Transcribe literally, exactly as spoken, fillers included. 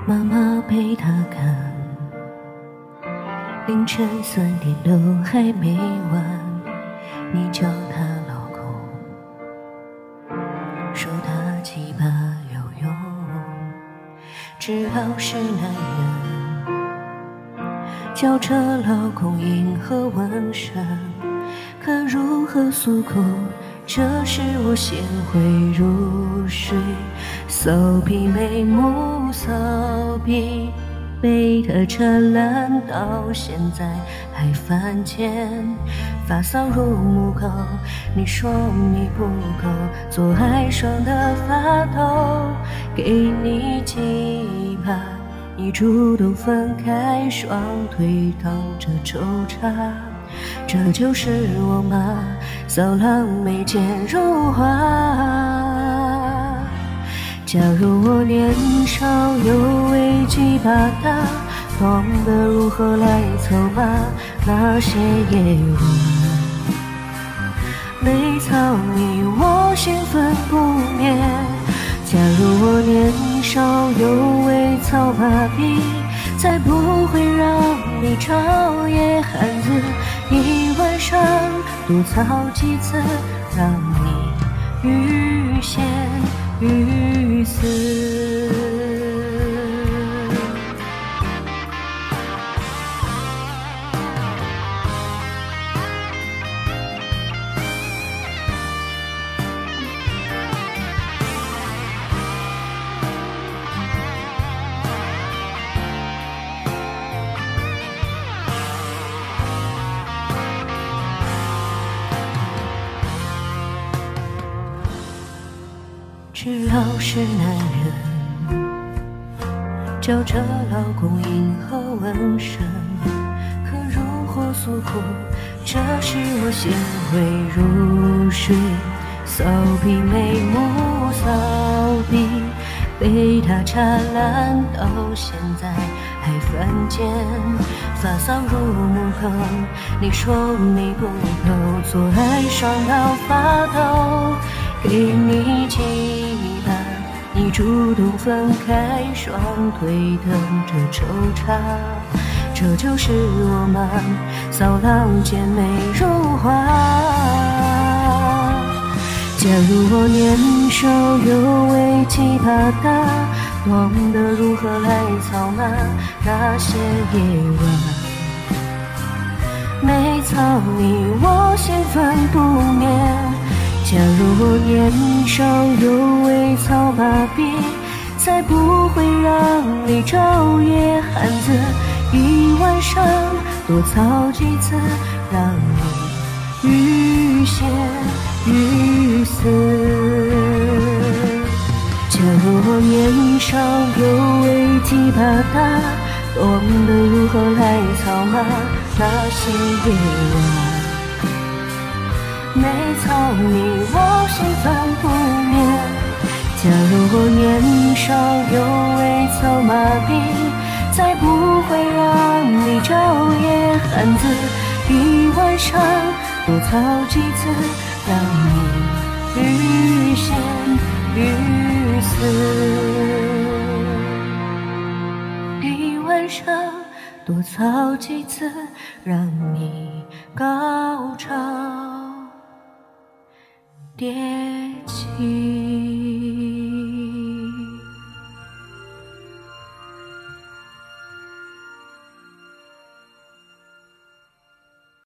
妈妈陪她看，凌晨三点都还没完，你叫她老公，说她鸡巴有用，只要是男人叫这老公迎合纹身，可如何诉苦？这时我先会入睡，骚皮眉目，骚皮被他缠烂，到现在还犯贱，发骚入目口，你说你不够，做爱爽的发抖，给你几把，你主动分开，双腿躺着抽插。这就是我吗？骚浪眉间如画。假如我年少有为鸡巴大，懂得如何来筹码那些夜晚，没操你我兴奋不眠。假如我年少有为操麻痹，再不会让你朝夜喊子，一晚上多操几次，让你欲仙欲死。只要是男人叫这老公迎合纹身，可如何诉苦？这时我先会入睡，骚皮眉目，骚皮被他缠烂，到现在还犯贱，发骚入目口，你说你不够，做爱爽到发抖，给你几把，你主动分开，双腿等着抽插。这就是我们骚浪姐妹如画。假如我年少有为鸡巴大，懂得如何来操骂那些夜晚，没操你我兴奋不眠。假如我年少有为操麻痹，再不会让你昼夜喊子，一晚上多操几次，让你欲仙欲死。假如我年少有为鸡巴大，懂得如何来操骂那些夜晚，没操你我兴奋不眠。假如我年少有为操麻痹，再不会让你昼夜喊子，一晚上多操几次，让你欲仙欲死。一晚上多操几次，让你高潮迭起。